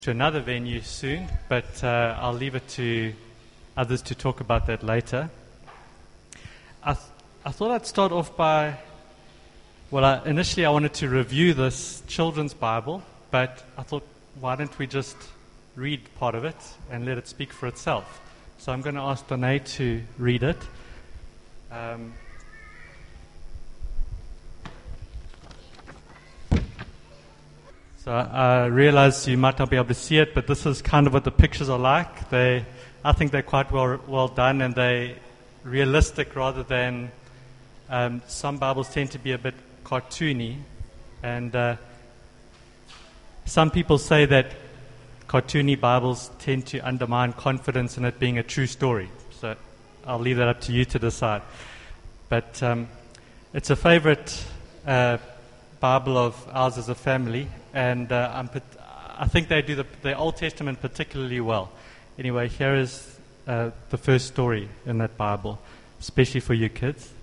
to another venue soon, but I'll leave it to others to talk about that later. I thought I'd start off by, initially I wanted to review this children's Bible, but I thought, why don't we just read part of it and let it speak for itself? So I'm going to ask Danae to read it. So I realize you might not be able to see it, but this is kind of what the pictures are like. I think they're quite well done, and they're realistic rather than some Bibles tend to be a bit cartoony. And some people say that cartoony Bibles tend to undermine confidence in it being a true story. So I'll leave that up to you to decide. But it's a favorite Bible of ours as a family, and I think they do the Old Testament particularly well. Anyway, here is the first story in that Bible, especially for you kids.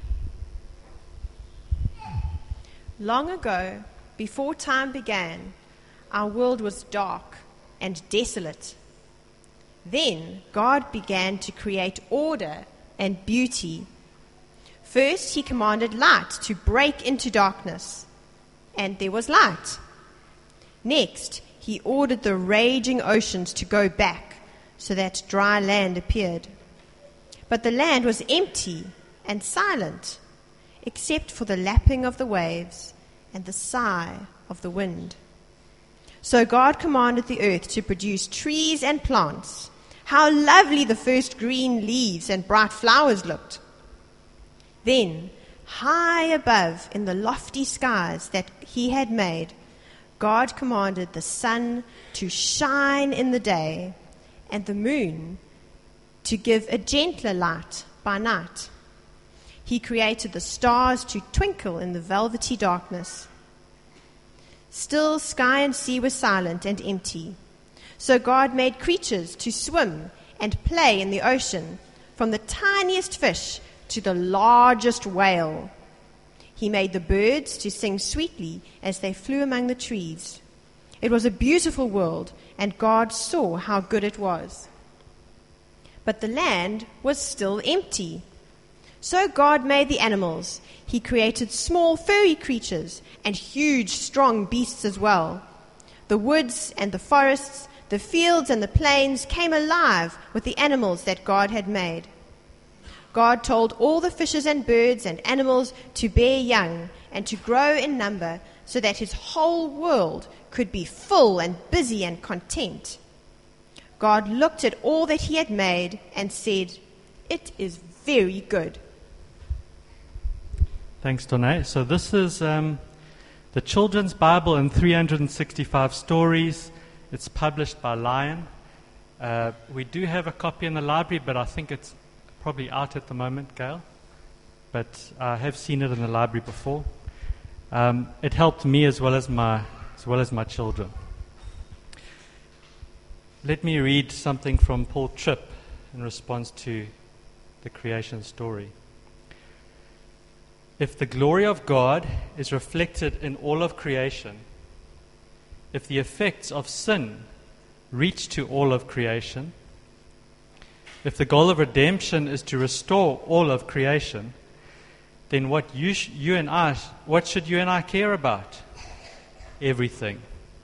Long ago, before time began, our world was dark and desolate. Then God began to create order and beauty. First, he commanded light to break into darkness, and there was light. Next, he ordered the raging oceans to go back so that dry land appeared. But the land was empty and silent, except for the lapping of the waves and the sigh of the wind. So God commanded the earth to produce trees and plants. How lovely the first green leaves and bright flowers looked. Then, high above in the lofty skies that he had made, God commanded the sun to shine in the day and the moon to give a gentler light by night. He created the stars to twinkle in the velvety darkness. Still sky and sea were silent and empty. So God made creatures to swim and play in the ocean, from the tiniest fish to the largest whale. He made the birds to sing sweetly as they flew among the trees. It was a beautiful world, and God saw how good it was. But the land was still empty. So God made the animals. He created small furry creatures and huge strong beasts as well. The woods and the forests, the fields and the plains came alive with the animals that God had made. God told all the fishes and birds and animals to bear young and to grow in number, so that his whole world could be full and busy and content. God looked at all that he had made and said, "It is very good." Thanks, Danae. So this is the Children's Bible in 365 stories. It's published by Lion. We do have a copy in the library, but I think it's probably out at the moment, Gail. But I have seen it in the library before. It helped me as well as my children. Let me read something from Paul Tripp in response to the creation story. If the glory of God is reflected in all of creation, if the effects of sin reach to all of creation, if the goal of redemption is to restore all of creation, then what should you and I care about? Everything.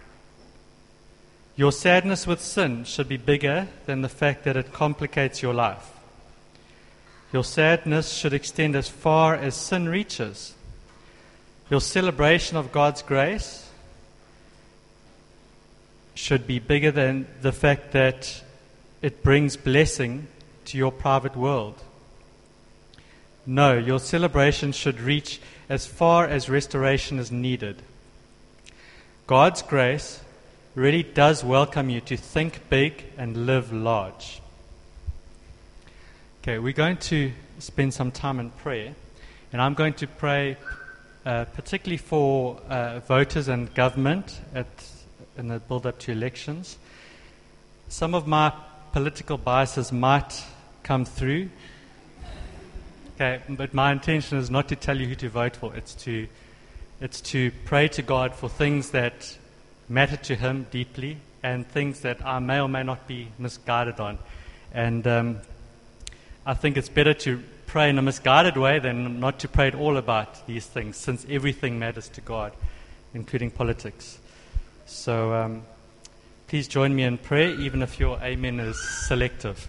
Your sadness with sin should be bigger than the fact that it complicates your life. Your sadness should extend as far as sin reaches. Your celebration of God's grace should be bigger than the fact that it brings blessing to your private world. No, your celebration should reach as far as restoration is needed. God's grace really does welcome you to think big and live large. Okay, we're going to spend some time in prayer, and I'm going to pray particularly for voters and government in the build-up to elections. Some of my political biases might come through. Okay, but my intention is not to tell you who to vote for. It's to pray to God for things that matter to Him deeply and things that I may or may not be misguided on. And I think it's better to pray in a misguided way than not to pray at all about these things, since everything matters to God, including politics. So please join me in prayer, even if your amen is selective.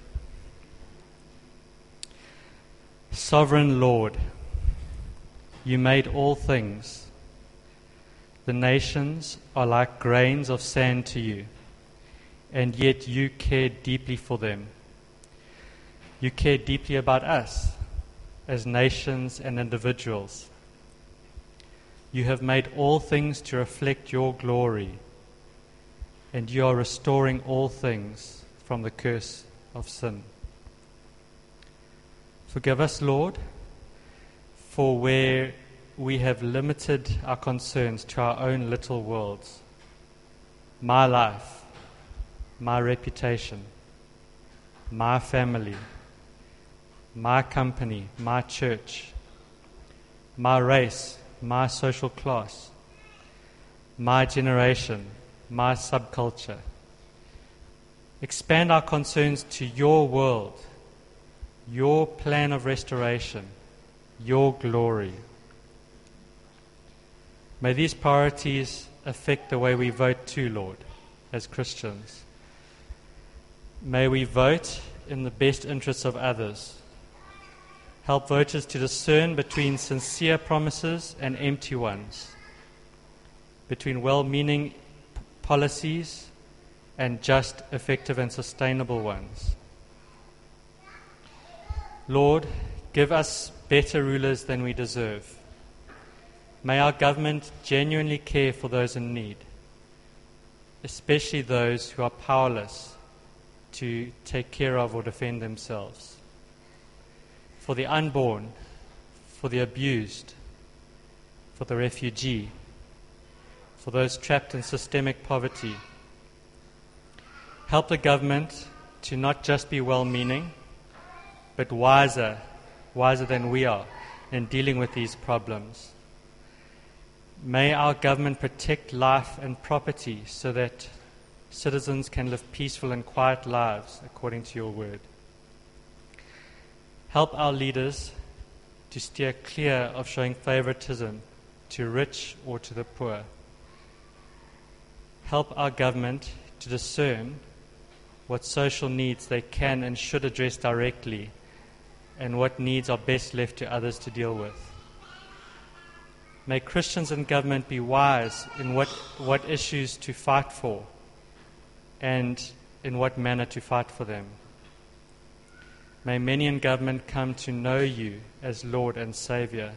Sovereign Lord, you made all things. The nations are like grains of sand to you, and yet you care deeply for them. You care deeply about us as nations and individuals. You have made all things to reflect your glory, and you are restoring all things from the curse of sin. Forgive us, Lord, for where we have limited our concerns to our own little worlds. My life, my reputation, my family, my company, my church, my race, my social class, my generation, my subculture. Expand our concerns to your world, your plan of restoration, your glory. May these priorities affect the way we vote too, Lord, as Christians. May we vote in the best interests of others. Help voters to discern between sincere promises and empty ones, between well-meaning policies and just, effective, and sustainable ones. Lord, give us better rulers than we deserve. May our government genuinely care for those in need, especially those who are powerless to take care of or defend themselves. For the unborn, for the abused, for the refugee, for those trapped in systemic poverty. Help the government to not just be well-meaning, but wiser than we are in dealing with these problems. May our government protect life and property so that citizens can live peaceful and quiet lives according to your word. Help our leaders to steer clear of showing favoritism to rich or to the poor. Help our government to discern what social needs they can and should address directly, and what needs are best left to others to deal with. May Christians in government be wise in what issues to fight for and in what manner to fight for them. May many in government come to know you as Lord and Savior.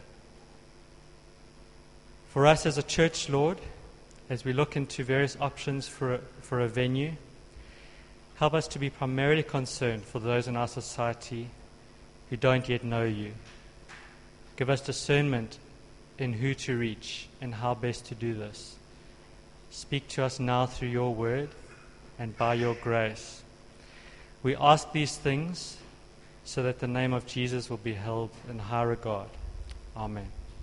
For us as a church, Lord, as we look into various options for a venue, help us to be primarily concerned for those in our society who don't yet know you. Give us discernment in who to reach and how best to do this. Speak to us now through your word and by your grace. We ask these things so that the name of Jesus will be held in high regard. Amen.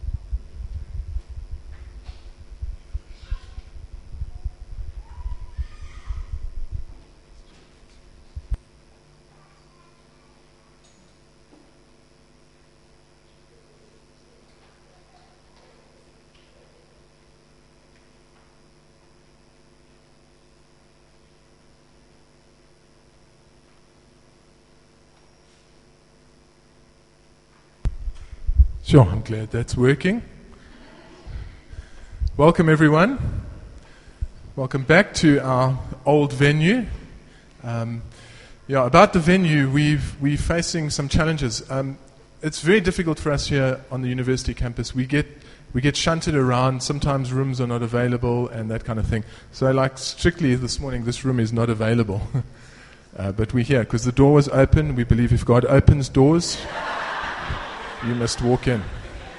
Sure, I'm glad that's working. Welcome, everyone. Welcome back to our old venue. About the venue, we're facing some challenges. It's very difficult for us here on the university campus. We get shunted around. Sometimes rooms are not available and that kind of thing. So, like strictly this morning, this room is not available. But we're here because the door was open. We believe if God opens doors, you must walk in.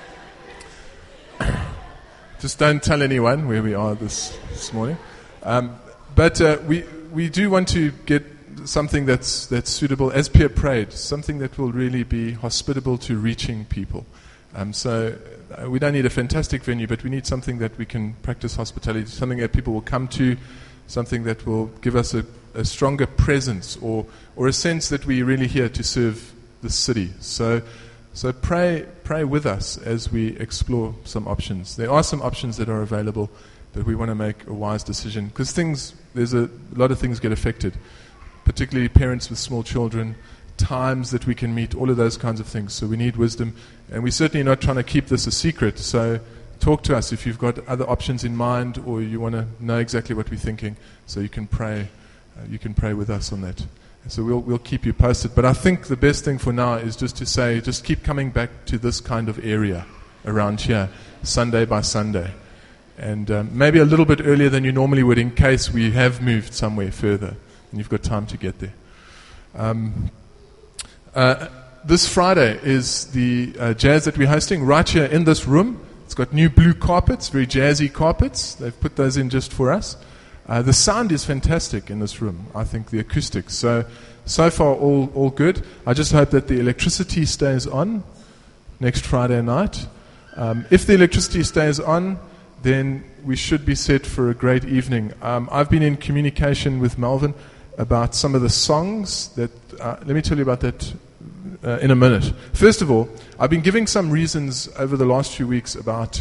Just don't tell anyone where we are this morning. But we do want to get something that's suitable, as Pierre prayed, something that will really be hospitable to reaching people. So we don't need a fantastic venue, but we need something that we can practice hospitality, something that people will come to something that will give us a stronger presence or a sense that we're really here to serve the city. So pray with us as we explore some options. There are some options that are available, but we want to make a wise decision because there's a lot of things get affected, particularly parents with small children, times that we can meet, all of those kinds of things. So we need wisdom, and we're certainly not trying to keep this a secret. So talk to us if you've got other options in mind or you want to know exactly what we're thinking, so you can pray. You can pray with us on that. So we'll keep you posted. But I think the best thing for now is just to say, just keep coming back to this kind of area around here, Sunday by Sunday. And maybe a little bit earlier than you normally would in case we have moved somewhere further and you've got time to get there. This Friday is the jazz that we're hosting right here in this room. It's got new blue carpets, very jazzy carpets. They've put those in just for us. The sound is fantastic in this room, I think, the acoustics. So far, all good. I just hope that the electricity stays on next Friday night. If the electricity stays on, then we should be set for a great evening. I've been in communication with Melvin about some of the songs that... let me tell you about that in a minute. First of all, I've been giving some reasons over the last few weeks about...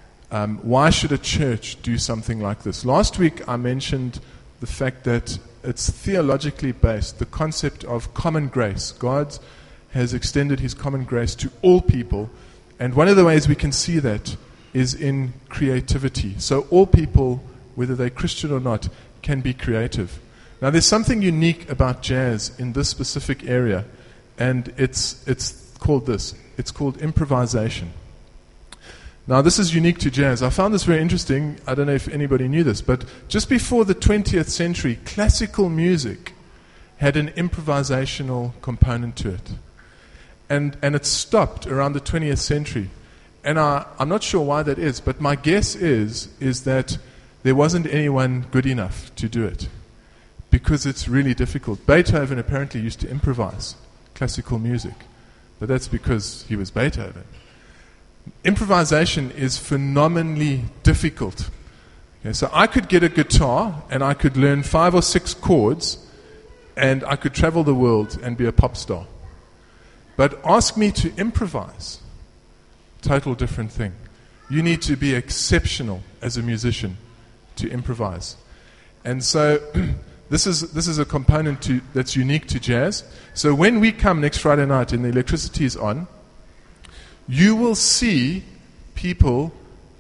why should a church do something like this? Last week I mentioned the fact that it's theologically based, the concept of common grace. God has extended his common grace to all people, and one of the ways we can see that is in creativity. So all people, whether they're Christian or not, can be creative. Now there's something unique about jazz in this specific area, and it's called this. It's called improvisation. Now, this is unique to jazz. I found this very interesting. I don't know if anybody knew this, but just before the 20th century, classical music had an improvisational component to it. And it stopped around the 20th century. And I'm not sure why that is, but my guess is that there wasn't anyone good enough to do it, because it's really difficult. Beethoven apparently used to improvise classical music, but that's because he was Beethoven. Improvisation is phenomenally difficult. Okay, so I could get a guitar and I could learn 5 or 6 chords and I could travel the world and be a pop star. But ask me to improvise, total different thing. You need to be exceptional as a musician to improvise. And so this is a component that's unique to jazz. So when we come next Friday night and the electricity is on, you will see people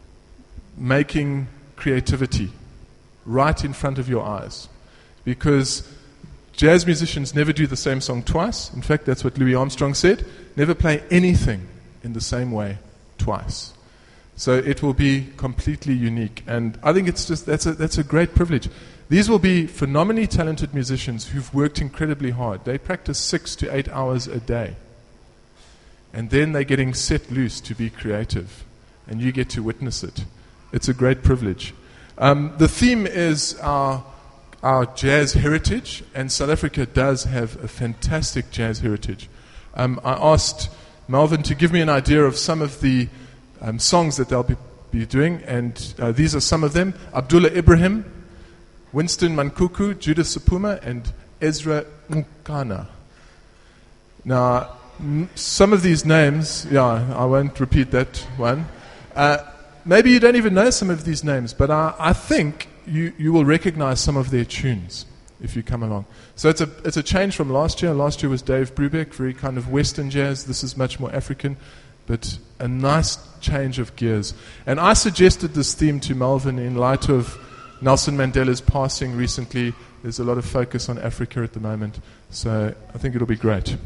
making creativity right in front of your eyes. Because jazz musicians never do the same song twice. In fact, that's what Louis Armstrong said. Never play anything in the same way twice. So it will be completely unique. And I think that's a great privilege. These will be phenomenally talented musicians who've worked incredibly hard. They practice 6 to 8 hours a day. And then they're getting set loose to be creative. And you get to witness it. It's a great privilege. The theme is our jazz heritage. And South Africa does have a fantastic jazz heritage. I asked Melvin to give me an idea of some of the songs that they'll be doing. And these are some of them. Abdullah Ibrahim, Winston Mankuku, Judith Sepuma, and Ezra Nkana. Now, some of these names, I won't repeat that one. Maybe you don't even know some of these names, but I think you will recognize some of their tunes if you come along. So it's a change from last year. Last year was Dave Brubeck, very kind of Western jazz. This is much more African, but a nice change of gears. And I suggested this theme to Melvin in light of Nelson Mandela's passing recently. There's a lot of focus on Africa at the moment, so I think it'll be great.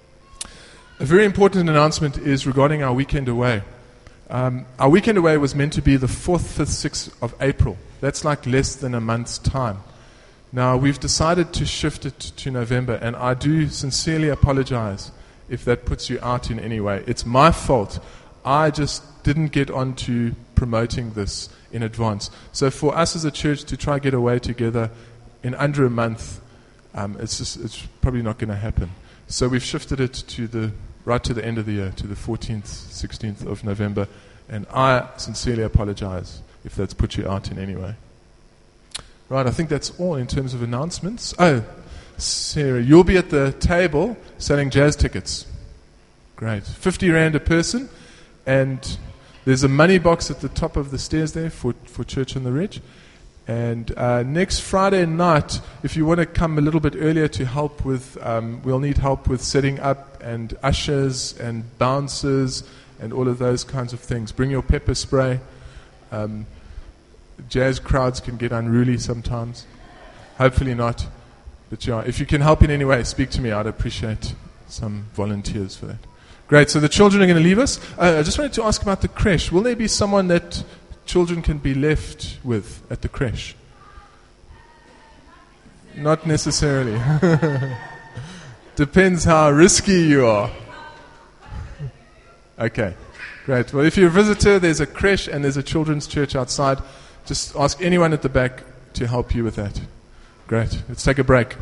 A very important announcement is regarding our weekend away. Our weekend away was meant to be the 4th, 5th, 6th of April. That's like less than a month's time. Now, we've decided to shift it to November, and I do sincerely apologize if that puts you out in any way. It's my fault. I just didn't get on to promoting this in advance. So for us as a church to try get away together in under a month, it's probably not going to happen. So we've shifted it to right to the end of the year, to the 14th, 16th of November, and I sincerely apologize if that's put you out in any way. Right, I think that's all in terms of announcements. Oh, Sarah, you'll be at the table selling jazz tickets. Great. 50 Rand a person. And there's a money box at the top of the stairs there for Church on the Ridge. And next Friday night, if you want to come a little bit earlier to help with, we'll need help with setting up and ushers and bouncers and all of those kinds of things. Bring your pepper spray. Jazz crowds can get unruly sometimes. Hopefully not. But yeah, if you can help in any way, speak to me. I'd appreciate some volunteers for that. Great. So the children are going to leave us. I just wanted to ask about the creche. Will there be someone that children can be left with at the creche? Not necessarily. Depends how risky you are. Okay. Great. Well, if you're a visitor, there's a creche and there's a children's church outside. Just ask anyone at the back to help you with that. Great. Let's take a break.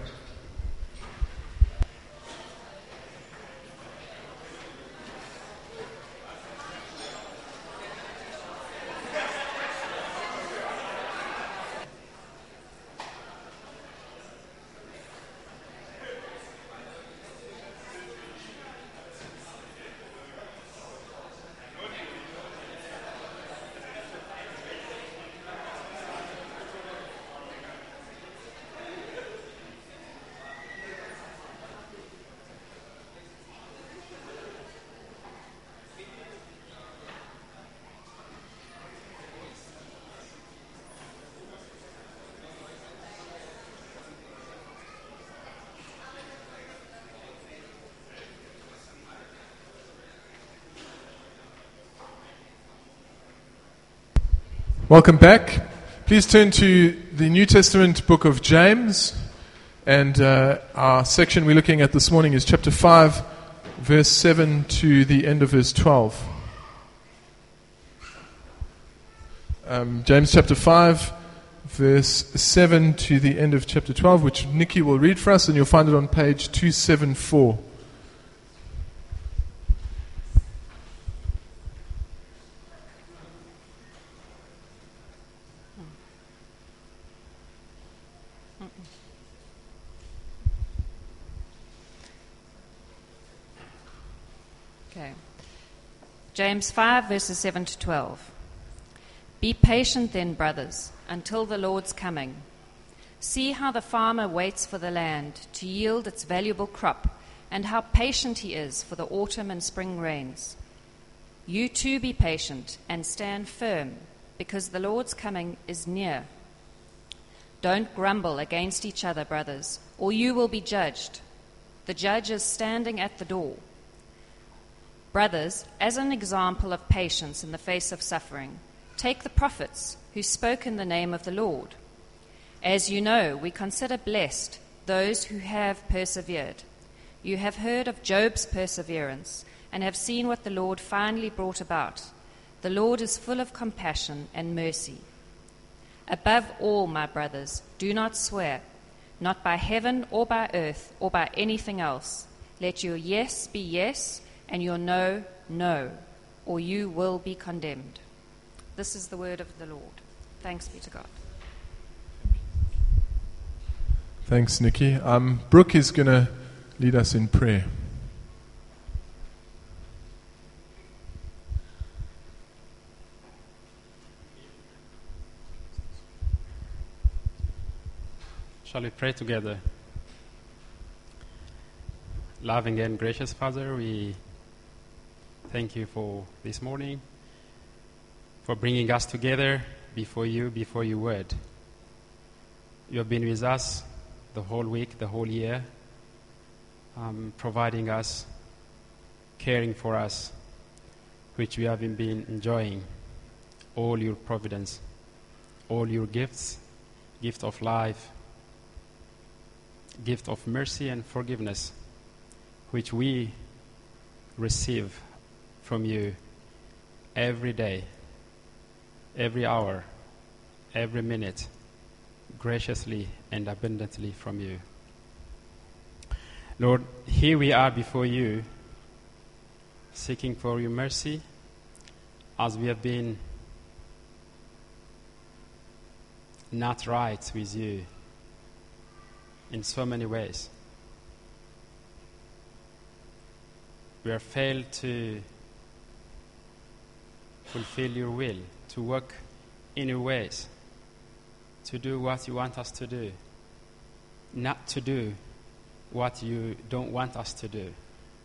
Welcome back. Please turn to the New Testament book of James. And our section we're looking at this morning is chapter 5, verse 7 to the end of verse 12. James chapter 5, verse 7 to the end of chapter 12, which Nikki will read for us, and you'll find it on page 274. James 5, verses 7 to 12. Be patient then, brothers, until the Lord's coming. See how the farmer waits for the land to yield its valuable crop, and how patient he is for the autumn and spring rains. You too be patient and stand firm, because the Lord's coming is near. Don't grumble against each other, brothers, or you will be judged. The judge is standing at the door. Brothers, as an example of patience in the face of suffering, take the prophets who spoke in the name of the Lord. As you know, we consider blessed those who have persevered. You have heard of Job's perseverance and have seen what the Lord finally brought about. The Lord is full of compassion and mercy. Above all, my brothers, do not swear, not by heaven or by earth or by anything else. Let your yes be yes, and your no, no, or you will be condemned. This is the word of the Lord. Thanks be to God. Thanks, Nikki. Brooke is going to lead us in prayer. Shall we pray together? Loving and gracious Father, we thank you for this morning, for bringing us together before your word. You have been with us the whole week, the whole year, providing us, caring for us, which we have been enjoying, all your providence, all your gifts, gift of life, gift of mercy and forgiveness, which we receive from you every day, every hour, every minute, graciously and abundantly from you. Lord, here we are before you, seeking for your mercy, as we have been not right with you in so many ways. We have failed to fulfill your will, to work in your ways, to do what you want us to do, not to do what you don't want us to do.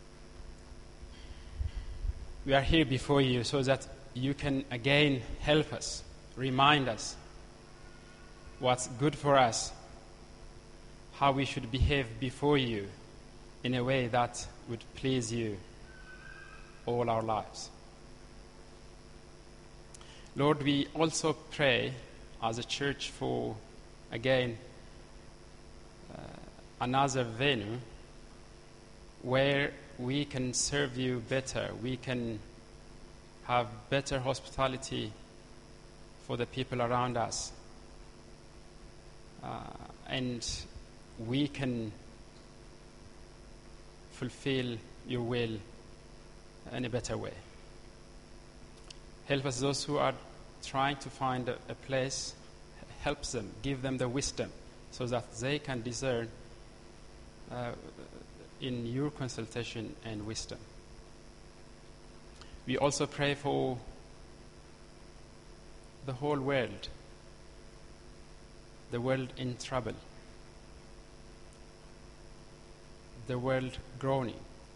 We are here before you so that you can again help us, remind us what's good for us, how we should behave before you in a way that would please you all our lives. Lord, we also pray as a church for, again, another venue where we can serve you better, we can have better hospitality for the people around us, and we can fulfill your will in a better way. Help us, those who are trying to find a place, help them, give them the wisdom so that they can discern in your consultation and wisdom. We also pray for the whole world, the world in trouble, the world groaning,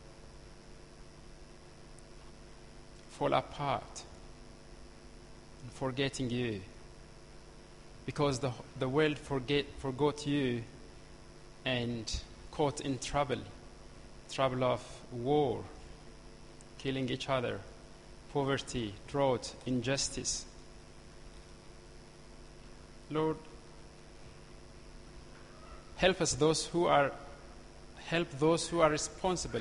fall apart, and forgetting you, because the world forgot you and caught in trouble of war, killing each other, poverty, drought, injustice. Lord, help those who are responsible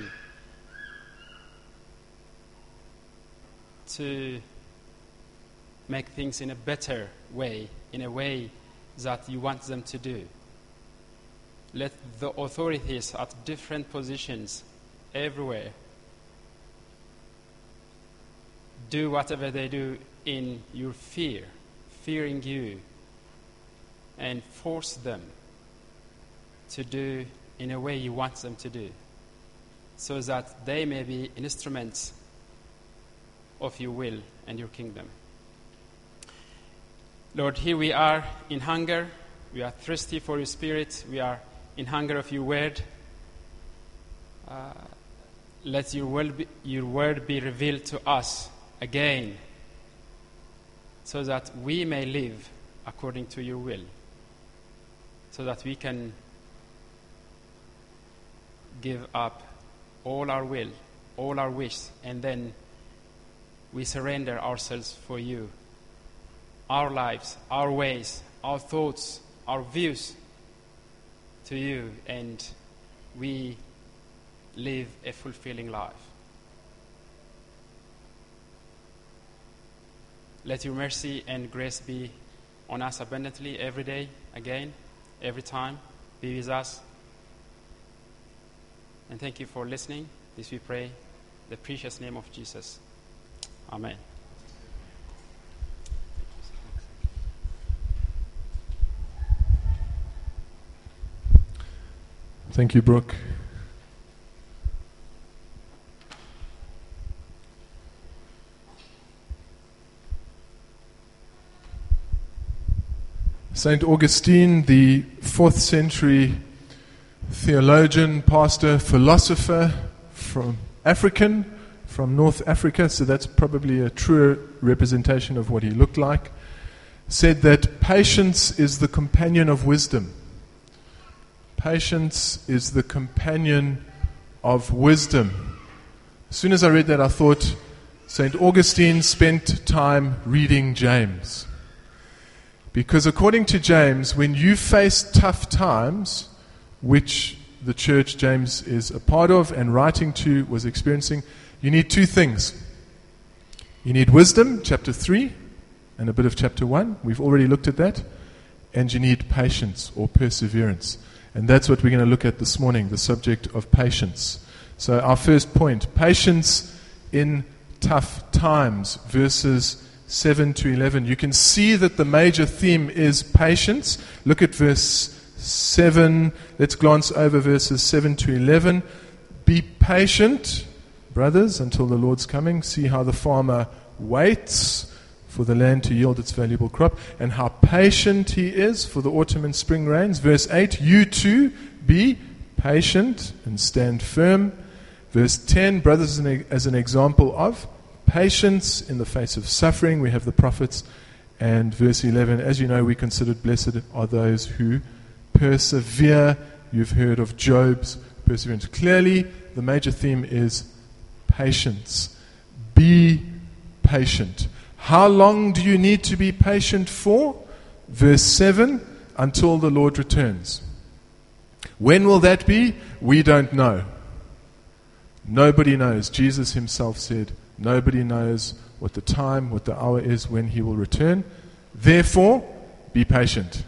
to make things in a better way, in a way that you want them to do. Let the authorities at different positions everywhere do whatever they do in your fearing you, and force them to do in a way you want them to do, so that they may be instruments of your will and your kingdom. Lord, here we are in hunger. We are thirsty for your Spirit. We are in hunger of your word. Let your word be revealed to us again, so that we may live according to your will, so that we can give up all our will, all our wish, and then we surrender ourselves for you, our lives, our ways, our thoughts, our views to you, and we live a fulfilling life. Let your mercy and grace be on us abundantly every day, again, every time. Be with us. And thank you for listening. This we pray in the precious name of Jesus. Amen. Thank you, Brooke. St. Augustine, the 4th century theologian, pastor, philosopher, from North Africa, so that's probably a truer representation of what he looked like, said that patience is the companion of wisdom. Patience is the companion of wisdom. As soon as I read that, I thought St. Augustine spent time reading James. Because according to James, when you face tough times, which the church James is a part of and writing to was experiencing, you need two things. You need wisdom, chapter 3, and a bit of chapter 1. We've already looked at that. And you need patience or perseverance. And that's what we're going to look at this morning, the subject of patience. So our first point, patience in tough times verses 7 to 11. You can see that the major theme is patience. Look at verse 7. Let's glance over verses 7 to 11. Be patient, brothers, until the Lord's coming. See how the farmer waits for the land to yield its valuable crop, and how patient he is for the autumn and spring rains. Verse 8, you too be patient and stand firm. Verse 10, brothers, as an example of patience in the face of suffering, we have the prophets. And verse 11, as you know, we considered blessed are those who persevere. You've heard of Job's perseverance. Clearly, the major theme is patience. Be patient. How long do you need to be patient for? Verse 7, until the Lord returns. When will that be? We don't know. Nobody knows. Jesus himself said, nobody knows what the time, what the hour is when he will return. Therefore, be patient.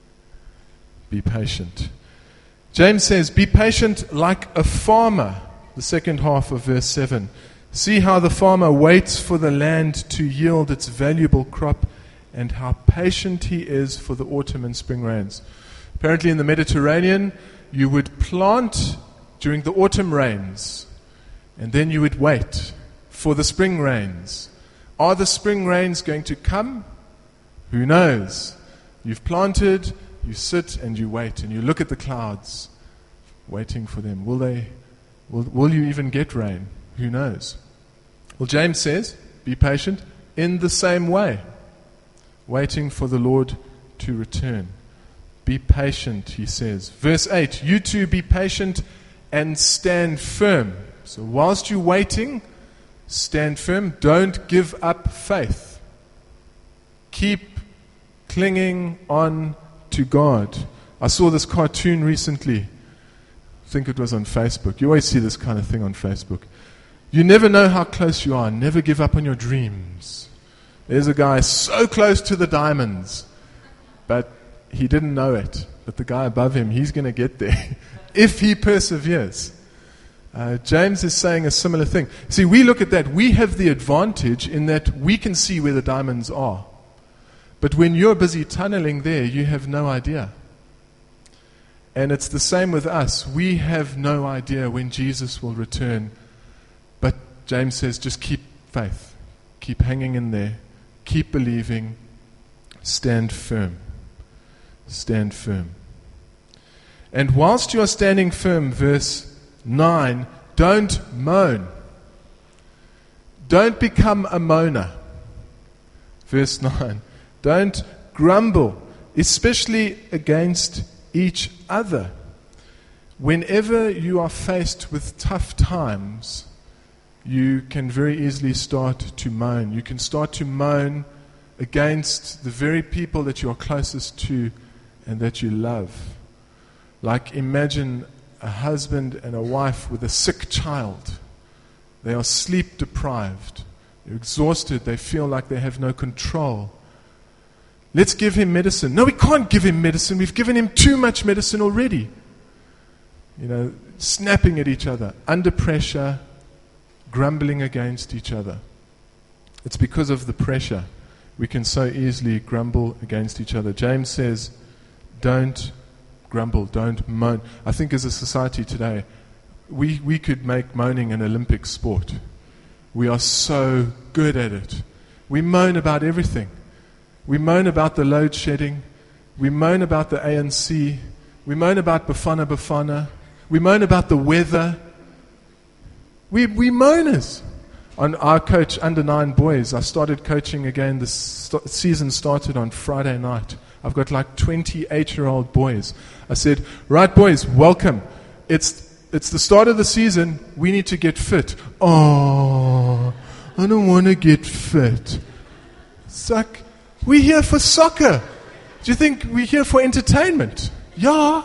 Be patient. James says, be patient like a farmer. The second half of verse 7. See how the farmer waits for the land to yield its valuable crop, and how patient he is for the autumn and spring rains. Apparently in the Mediterranean, you would plant during the autumn rains, and then you would wait for the spring rains. Are the spring rains going to come? Who knows? You've planted, you sit and you wait, and you look at the clouds, waiting for them. Will you even get rain? Who knows? Well, James says, be patient in the same way, waiting for the Lord to return. Be patient, he says. Verse 8, you too be patient and stand firm. So whilst you're waiting, stand firm. Don't give up faith. Keep clinging on to God. I saw this cartoon recently. I think it was on Facebook. You always see this kind of thing on Facebook. You never know how close you are. Never give up on your dreams. There's a guy so close to the diamonds, but he didn't know it. But the guy above him, he's going to get there if he perseveres. James is saying a similar thing. See, we look at that. We have the advantage in that we can see where the diamonds are. But when you're busy tunneling there, you have no idea. And it's the same with us. We have no idea when Jesus will return. But James says, just keep faith. Keep hanging in there. Keep believing. Stand firm. Stand firm. And whilst you are standing firm, verse 9, don't moan. Don't become a moaner. Verse 9. Don't grumble, especially against each other. Whenever you are faced with tough times, you can very easily start to moan. You can start to moan against the very people that you are closest to and that you love. Like imagine a husband and a wife with a sick child. They are sleep deprived. They're exhausted. They feel like they have no control. Let's give him medicine. No, we can't give him medicine. We've given him too much medicine already. Snapping at each other, under pressure, grumbling against each other. It's because of the pressure we can so easily grumble against each other. James says, don't grumble, don't moan. I think as a society today, we could make moaning an Olympic sport. We are so good at it. We moan about everything. We moan about the load shedding. We moan about the ANC. We moan about Bafana Bafana. We moan about the weather. We moaners. On our coach under 9 boys, I started coaching again. The season started on Friday night. I've got like 28-year-old boys. I said, right boys, welcome. It's the start of the season. We need to get fit. Oh, I don't want to get fit. It's like, we're here for soccer. Do you think we're here for entertainment? Yeah.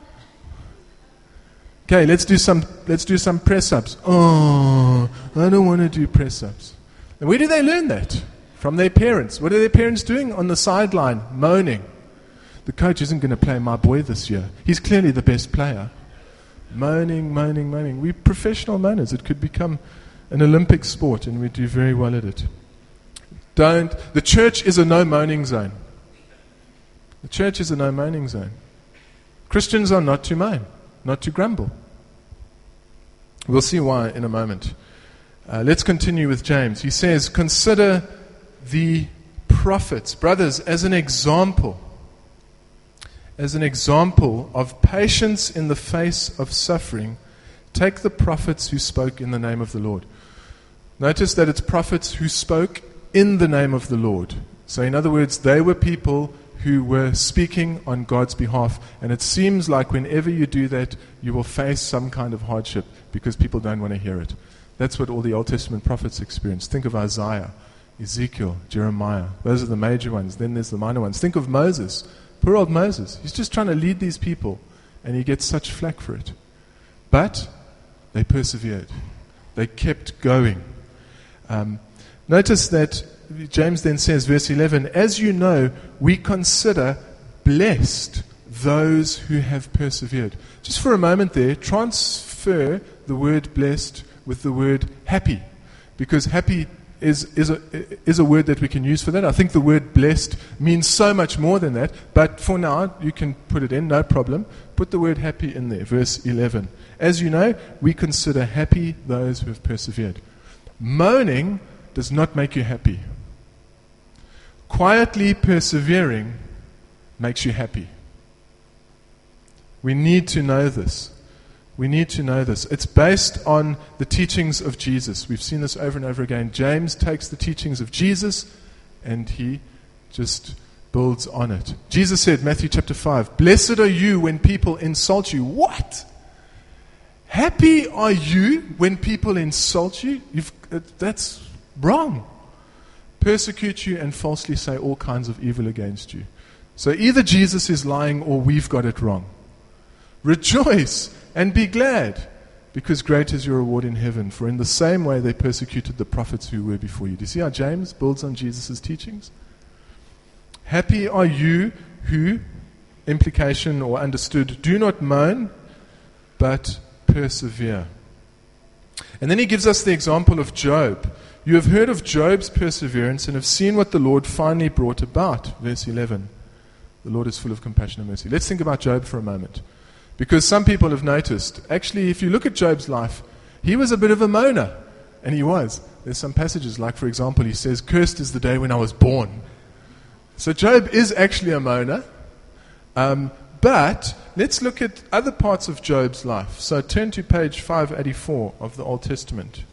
Okay, let's do some press-ups. Oh, I don't want to do press-ups. And where do they learn that? From their parents. What are their parents doing? On the sideline, moaning. The coach isn't going to play my boy this year. He's clearly the best player. Moaning. We're professional moaners. It could become an Olympic sport, and we do very well at it. The church is a no moaning zone. The church is a no moaning zone. Christians are not to moan, not to grumble. We'll see why in a moment. Let's continue with James. He says, consider the prophets, brothers, as an example of patience in the face of suffering. Take the prophets who spoke in the name of the Lord. Notice that it's prophets who spoke in the name of the Lord. So in other words, they were people who were speaking on God's behalf. And it seems like whenever you do that, you will face some kind of hardship because people don't want to hear it. That's what all the Old Testament prophets experienced. Think of Isaiah, Ezekiel, Jeremiah. Those are the major ones. Then there's the minor ones. Think of Moses. Poor old Moses. He's just trying to lead these people, and he gets such flack for it. But they persevered. They kept going. Notice that James then says, verse 11, as you know, we consider blessed those who have persevered. Just for a moment there, transfer the word blessed with the word happy, because happy is a word that we can use for that. I think the word blessed means so much more than that, but for now, you can put it in, no problem. Put the word happy in there, verse 11. As you know, we consider happy those who have persevered. Moaning does not make you happy. Quietly persevering makes you happy. We need to know this. We need to know this. It's based on the teachings of Jesus. We've seen this over and over again. James takes the teachings of Jesus and he just builds on it. Jesus said, Matthew chapter 5, blessed are you when people insult you. What? Happy are you when people insult you? That's wrong. Persecute you and falsely say all kinds of evil against you. So either Jesus is lying or we've got it wrong. Rejoice and be glad, because great is your reward in heaven. For in the same way they persecuted the prophets who were before you. Do you see how James builds on Jesus' teachings? Happy are you who, implication or understood, do not moan, but persevere. And then he gives us the example of Job. You have heard of Job's perseverance and have seen what the Lord finally brought about. Verse 11. The Lord is full of compassion and mercy. Let's think about Job for a moment. Because some people have noticed, actually, if you look at Job's life, he was a bit of a moaner. And he was. There's some passages, like, for example, he says, cursed is the day when I was born. So Job is actually a moaner. But let's look at other parts of Job's life. So turn to page 584 of the Old Testament.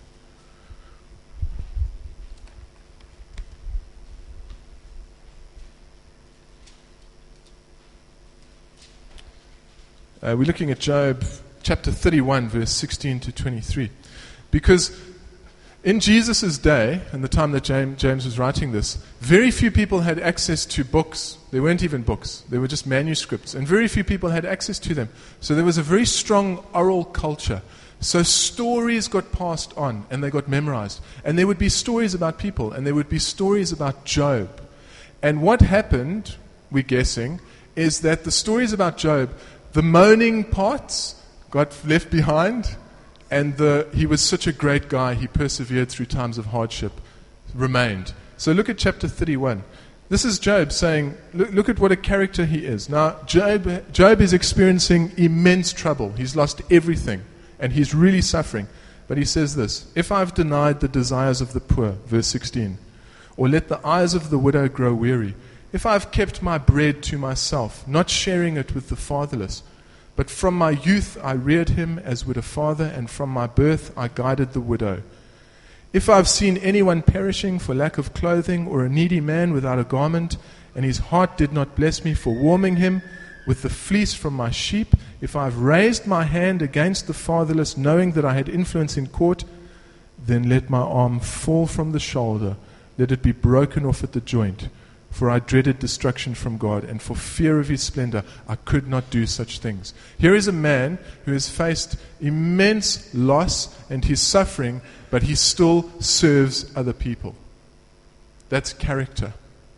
We're looking at Job chapter 31, verse 16 to 23. Because in Jesus' day, and the time that James was writing this, very few people had access to books. There weren't even books. They were just manuscripts. And very few people had access to them. So there was a very strong oral culture. So stories got passed on, and they got memorized. And there would be stories about people, and there would be stories about Job. And what happened, we're guessing, is that the stories about Job, the moaning parts got left behind, and he was such a great guy, he persevered through times of hardship, remained. So look at chapter 31. This is Job saying, look at what a character he is. Now, Job is experiencing immense trouble. He's lost everything, and he's really suffering. But he says this, if I've denied the desires of the poor, verse 16, or let the eyes of the widow grow weary, if I've kept my bread to myself, not sharing it with the fatherless, but from my youth I reared him as would a father, and from my birth I guided the widow. If I've seen anyone perishing for lack of clothing, or a needy man without a garment, and his heart did not bless me for warming him with the fleece from my sheep, if I've raised my hand against the fatherless, knowing that I had influence in court, then let my arm fall from the shoulder, let it be broken off at the joint. For I dreaded destruction from God, and for fear of his splendor, I could not do such things. Here is a man who has faced immense loss and he's suffering, but he still serves other people. That's character.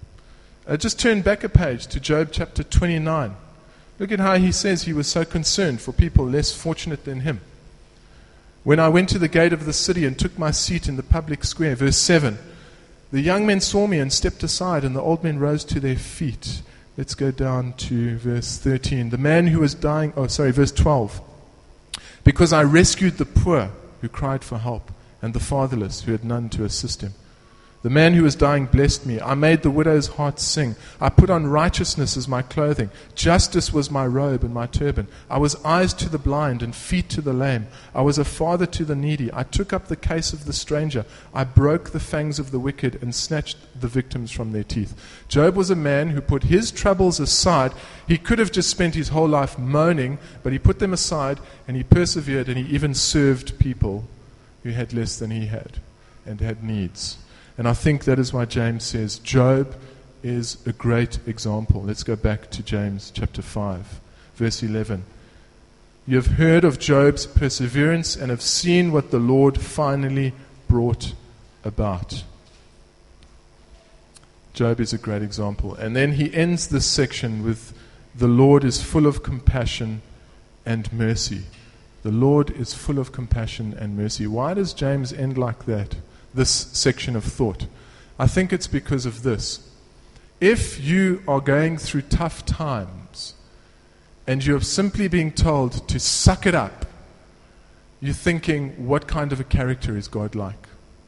Just turn back a page to Job chapter 29. Look at how he says he was so concerned for people less fortunate than him. When I went to the gate of the city and took my seat in the public square, verse 7, The young men saw me and stepped aside, and the old men rose to their feet. Let's go down to verse 13. The man who was dying, verse 12. Because I rescued the poor who cried for help, and the fatherless who had none to assist him. The man who was dying blessed me. I made the widow's heart sing. I put on righteousness as my clothing. Justice was my robe and my turban. I was eyes to the blind and feet to the lame. I was a father to the needy. I took up the case of the stranger. I broke the fangs of the wicked and snatched the victims from their teeth. Job was a man who put his troubles aside. He could have just spent his whole life moaning, but he put them aside and he persevered, and he even served people who had less than he had and had needs. And I think that is why James says Job is a great example. Let's go back to James chapter 5, verse 11. You have heard of Job's perseverance and have seen what the Lord finally brought about. Job is a great example. And then he ends this section with, the Lord is full of compassion and mercy. The Lord is full of compassion and mercy. Why does James end like that? This section of thought. I think it's because of this. If you are going through tough times and you're simply being told to suck it up, you're thinking, what kind of a character is God like?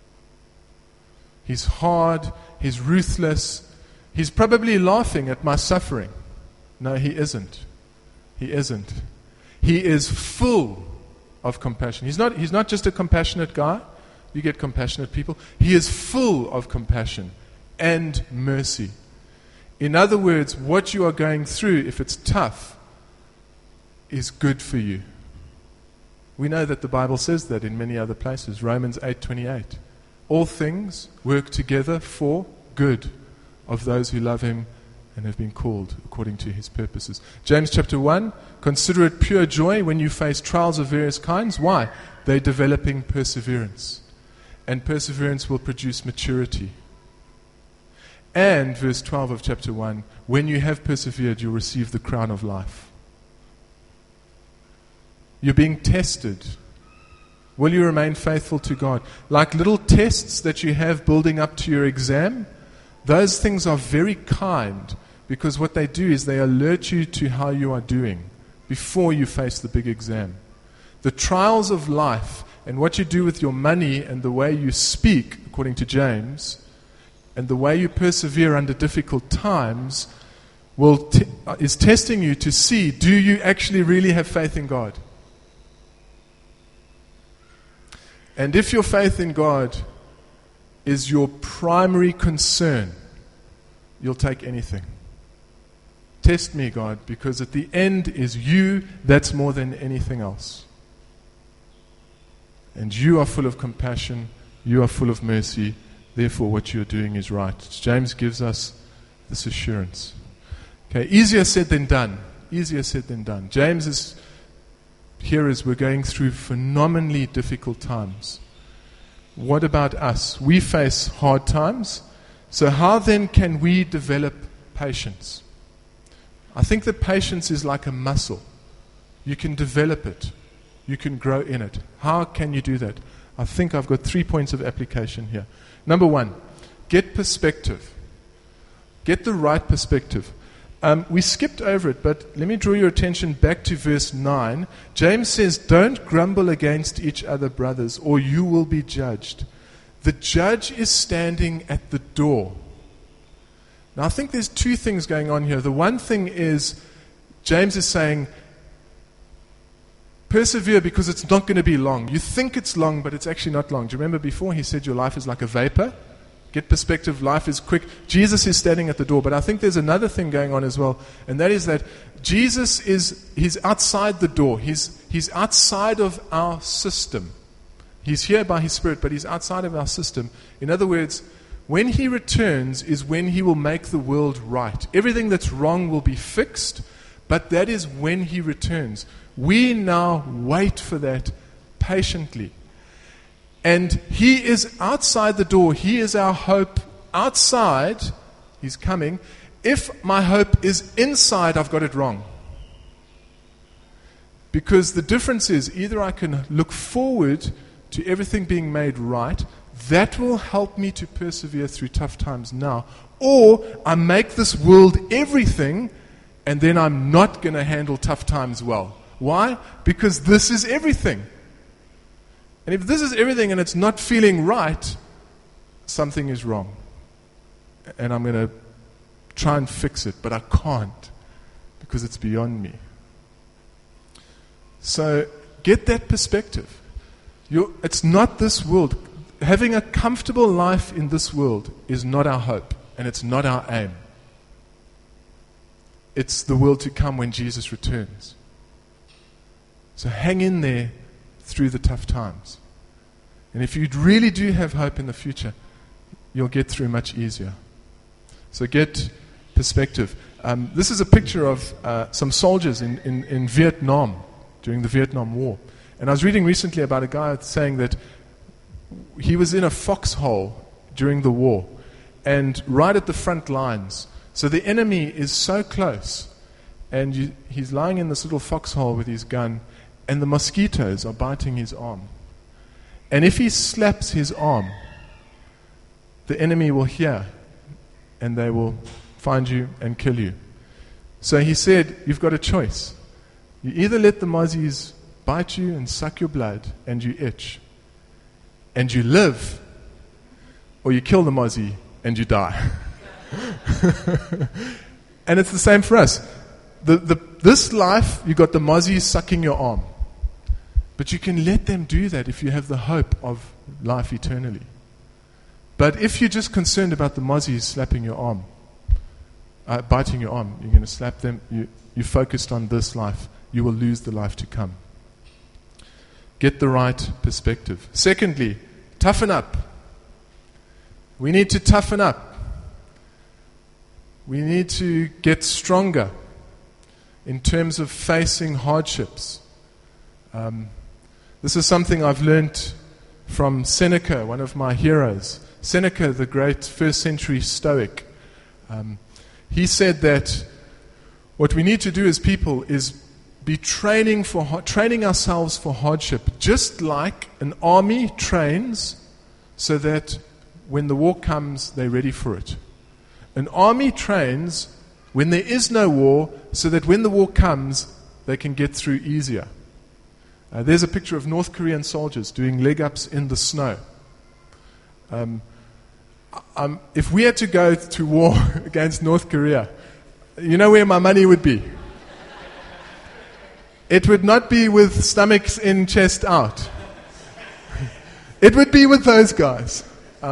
He's hard, he's ruthless, he's probably laughing at my suffering. No, he isn't. He isn't. He is full of compassion. He's not just a compassionate guy. You get compassionate people. He is full of compassion and mercy. In other words, what you are going through, if it's tough, is good for you. We know that the Bible says that in many other places. Romans 8:28. All things work together for good of those who love him and have been called according to his purposes. James chapter 1, consider it pure joy when you face trials of various kinds. Why? They're developing perseverance. And perseverance will produce maturity. And verse 12 of chapter 1, when you have persevered, you'll receive the crown of life. You're being tested. Will you remain faithful to God? Like little tests that you have building up to your exam, those things are very kind, because what they do is they alert you to how you are doing before you face the big exam. The trials of life and what you do with your money and the way you speak, according to James, and the way you persevere under difficult times is testing you to see, do you actually really have faith in God? And if your faith in God is your primary concern, you'll take anything. Test me, God, because at the end is you. That's more than anything else. And you are full of compassion, you are full of mercy, therefore what you're doing is right. James gives us this assurance. Okay, easier said than done. Easier said than done. James is here as we're going through phenomenally difficult times. What about us? We face hard times. So how then can we develop patience? I think that patience is like a muscle. You can develop it. You can grow in it. How can you do that? I think I've got 3 points of application here. Number 1, get perspective. Get the right perspective. We skipped over it, but let me draw your attention back to verse 9. James says, don't grumble against each other, brothers, or you will be judged. The judge is standing at the door. Now, I think there's 2 things going on here. The one thing is, James is saying, persevere because it's not going to be long. You think it's long, but it's actually not long. Do you remember before he said your life is like a vapor? Get perspective, life is quick. Jesus is standing at the door. But I think there's another thing going on as well, and that is that Jesus he's outside the door. He's outside of our system. He's here by his Spirit, but he's outside of our system. In other words, when he returns is when he will make the world right. Everything that's wrong will be fixed, but that is when he returns. We now wait for that patiently. And he is outside the door. He is our hope outside. He's coming. If my hope is inside, I've got it wrong. Because the difference is either I can look forward to everything being made right, that will help me to persevere through tough times now. Or I make this world everything, and then I'm not going to handle tough times well. Why? Because this is everything. And if this is everything and it's not feeling right, something is wrong. And I'm going to try and fix it, but I can't because it's beyond me. So get that perspective. It's not this world. Having a comfortable life in this world is not our hope, and it's not our aim. It's the world to come when Jesus returns. So hang in there through the tough times. And if you really do have hope in the future, you'll get through much easier. So get perspective. This is a picture of some soldiers in Vietnam during the Vietnam War. And I was reading recently about a guy saying that he was in a foxhole during the war and right at the front lines. So the enemy is so close, and he's lying in this little foxhole with his gun, and the mosquitoes are biting his arm. And if he slaps his arm, the enemy will hear, and they will find you and kill you. So he said, you've got a choice. You either let the mozzies bite you and suck your blood, and you itch, and you live, or you kill the mozzie and you die. And it's the same for us. This life, you got the mozzies sucking your arm. But you can let them do that if you have the hope of life eternally. But if you're just concerned about the mozzies slapping your arm, biting your arm, you're going to slap them, you're focused on this life, you will lose the life to come. Get the right perspective. Secondly, toughen up. We need to toughen up. We need to get stronger in terms of facing hardships. This is something I've learned from Seneca, one of my heroes. Seneca, the great first century Stoic. He said that what we need to do as people is be training ourselves for hardship, just like an army trains so that when the war comes, they're ready for it. An army trains when there is no war so that when the war comes, they can get through easier. There's a picture of North Korean soldiers doing leg ups in the snow. If we had to go to war against North Korea, you know where my money would be? It would not be with stomachs in, chest out. It would be with those guys.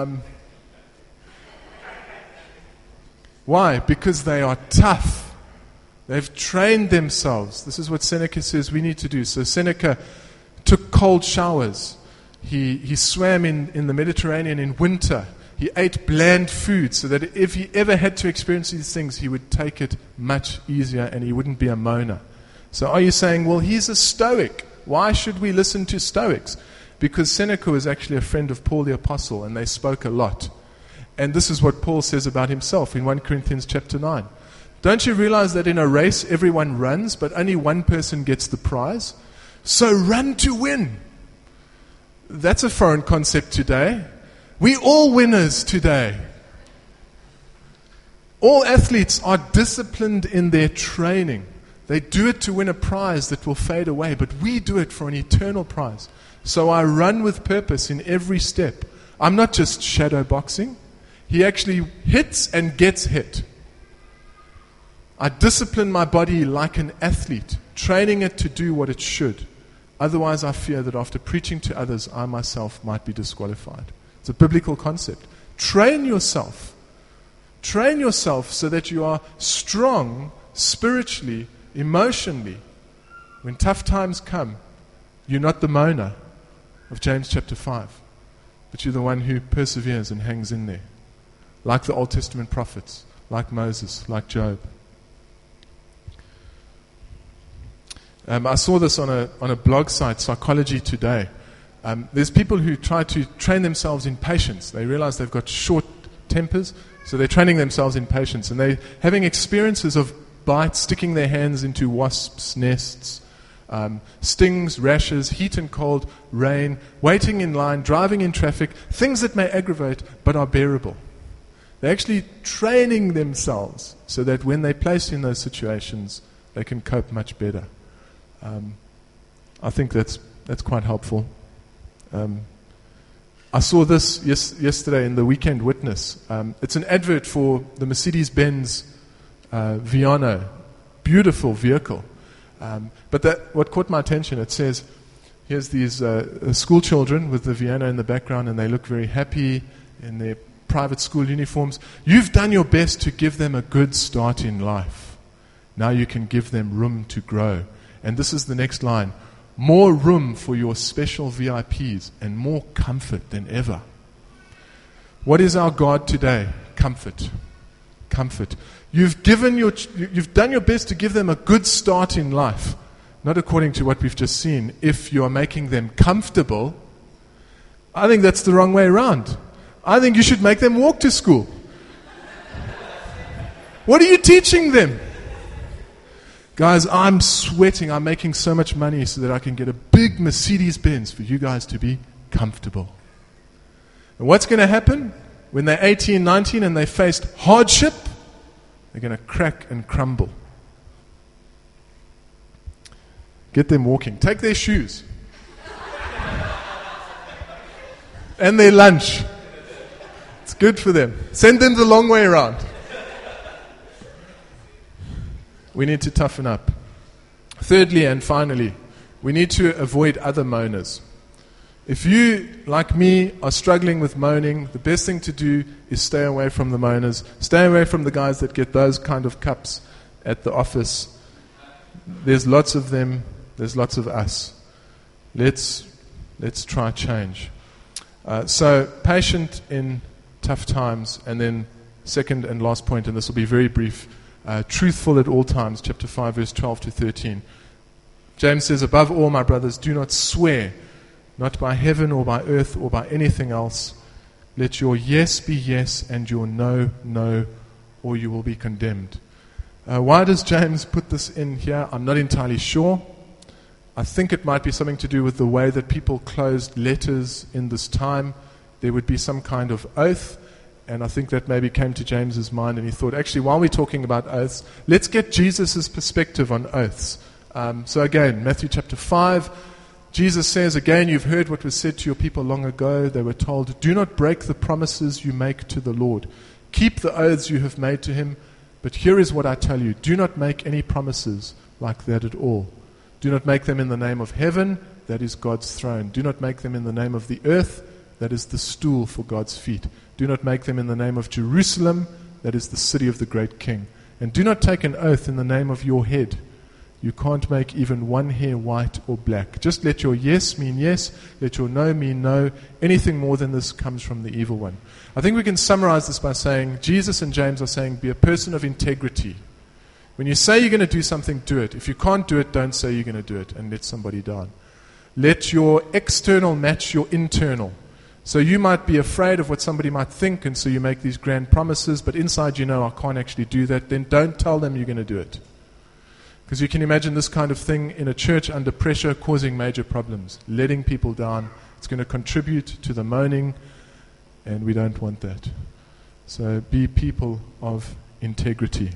Why? Because they are tough. They've trained themselves. This is what Seneca says we need to do. So Seneca took cold showers. He swam in the Mediterranean in winter. He ate bland food so that if he ever had to experience these things, he would take it much easier and he wouldn't be a moaner. So are you saying, well, he's a Stoic. Why should we listen to Stoics? Because Seneca was actually a friend of Paul the Apostle, and they spoke a lot. And this is what Paul says about himself in 1 Corinthians chapter 9. Don't you realize that in a race everyone runs, but only one person gets the prize? So run to win. That's a foreign concept today. We're all winners today. All athletes are disciplined in their training. They do it to win a prize that will fade away, but we do it for an eternal prize. So I run with purpose in every step. I'm not just shadow boxing. He actually hits and gets hit. I discipline my body like an athlete, training it to do what it should. Otherwise, I fear that after preaching to others, I myself might be disqualified. It's a biblical concept. Train yourself. Train yourself so that you are strong spiritually, emotionally. When tough times come, you're not the moaner of James chapter 5, but you're the one who perseveres and hangs in there. Like the Old Testament prophets, like Moses, like Job. I saw this on a blog site, Psychology Today. There's people who try to train themselves in patience. They realize they've got short tempers, so they're training themselves in patience. And they're having experiences of bites, sticking their hands into wasps' nests, stings, rashes, heat and cold, rain, waiting in line, driving in traffic, things that may aggravate but are bearable. They're actually training themselves so that when they're placed in those situations, they can cope much better. I think that's quite helpful. I saw this yesterday in the Weekend Witness. It's an advert for the Mercedes-Benz Viano. Beautiful vehicle. But what caught my attention, it says, here's these school children with the Viano in the background, and they look very happy in their private school uniforms. You've done your best to give them a good start in life. Now you can give them room to grow. And this is the next line. More room for your special VIPs and more comfort than ever. What is our God today? Comfort. Comfort. You've done your best to give them a good start in life. Not according to what we've just seen. If you are making them comfortable, I think that's the wrong way around. I think you should make them walk to school. What are you teaching them? Guys, I'm sweating. I'm making so much money so that I can get a big Mercedes-Benz for you guys to be comfortable. And what's going to happen when they're 18, 19 and they faced hardship? They're going to crack and crumble. Get them walking. Take their shoes. And their lunch. It's good for them. Send them the long way around. We need to toughen up. Thirdly and finally, we need to avoid other moaners. If you, like me, are struggling with moaning, the best thing to do is stay away from the moaners. Stay away from the guys that get those kind of cups at the office. There's lots of them. There's lots of us. Let's try change. So patient in tough times, and then second and last point, and this will be very brief. Truthful at all times, chapter 5, verse 12 to 13. James says, above all, my brothers, do not swear, not by heaven or by earth or by anything else. Let your yes be yes and your no, no, or you will be condemned. Why does James put this in here? I'm not entirely sure. I think it might be something to do with the way that people closed letters in this time. There would be some kind of oath. And I think that maybe came to James's mind, and he thought, actually, while we're talking about oaths, let's get Jesus' perspective on oaths. So again, Matthew chapter 5, Jesus says, again, you've heard what was said to your people long ago. They were told, do not break the promises you make to the Lord. Keep the oaths you have made to him. But here is what I tell you. Do not make any promises like that at all. Do not make them in the name of heaven, that is God's throne. Do not make them in the name of the earth, that is the stool for God's feet. Do not make them in the name of Jerusalem, that is the city of the great king. And do not take an oath in the name of your head. You can't make even one hair white or black. Just let your yes mean yes, let your no mean no. Anything more than this comes from the evil one. I think we can summarize this by saying, Jesus and James are saying, be a person of integrity. When you say you're going to do something, do it. If you can't do it, don't say you're going to do it and let somebody down. Let your external match your internal. So you might be afraid of what somebody might think, and so you make these grand promises, but inside you know, I can't actually do that. Then don't tell them you're going to do it. Because you can imagine this kind of thing in a church under pressure causing major problems, letting people down. It's going to contribute to the moaning, and we don't want that. So be people of integrity.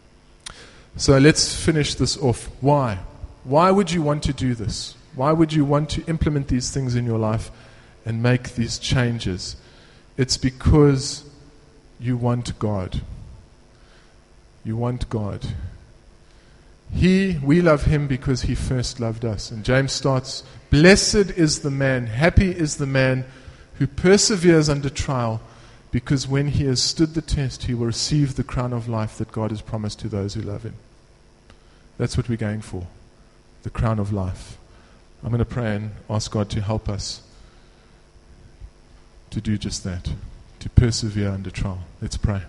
So let's finish this off. Why? Why would you want to do this? Why would you want to implement these things in your life and make these changes? It's because you want God. You want God. We love him because he first loved us. And James starts, blessed is the man, happy is the man who perseveres under trial, because when he has stood the test, he will receive the crown of life that God has promised to those who love him. That's what we're going for, the crown of life. I'm going to pray and ask God to help us to do just that, to persevere under trial. Let's pray.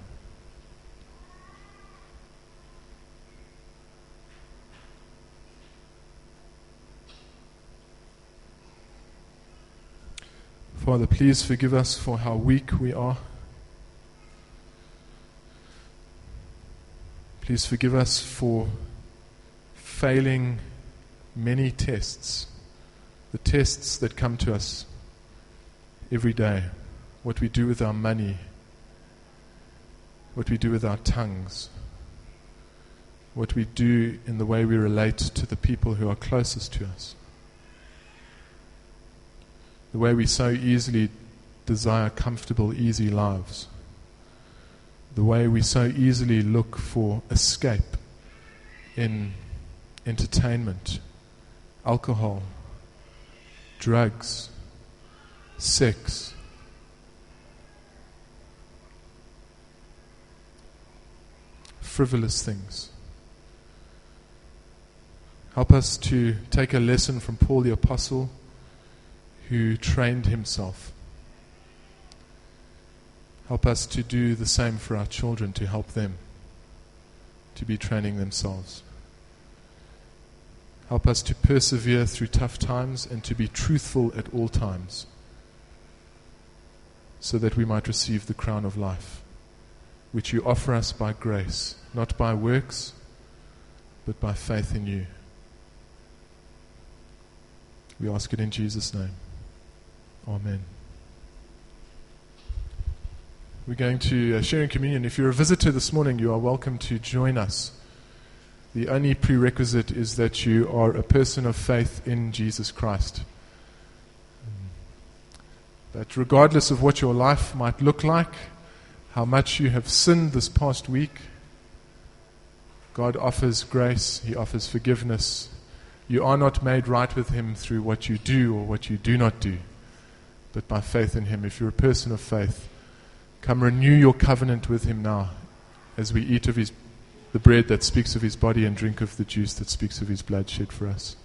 Father, please forgive us for how weak we are. Please forgive us for failing many tests, the tests that come to us every day, what we do with our money, what we do with our tongues, what we do in the way we relate to the people who are closest to us, the way we so easily desire comfortable, easy lives, the way we so easily look for escape in entertainment, alcohol, drugs, sex. Frivolous things. Help us to take a lesson from Paul the Apostle, who trained himself. Help us to do the same for our children, to help them to be training themselves. Help us to persevere through tough times and to be truthful at all times, so that we might receive the crown of life, which you offer us by grace, not by works, but by faith in you. We ask it in Jesus' name. Amen. We're going to share in communion. If you're a visitor this morning, you are welcome to join us. The only prerequisite is that you are a person of faith in Jesus Christ. But regardless of what your life might look like, how much you have sinned this past week, God offers grace, He offers forgiveness. You are not made right with Him through what you do or what you do not do, but by faith in Him. If you're a person of faith, come renew your covenant with Him now as we eat of the bread that speaks of His body and drink of the juice that speaks of His blood shed for us.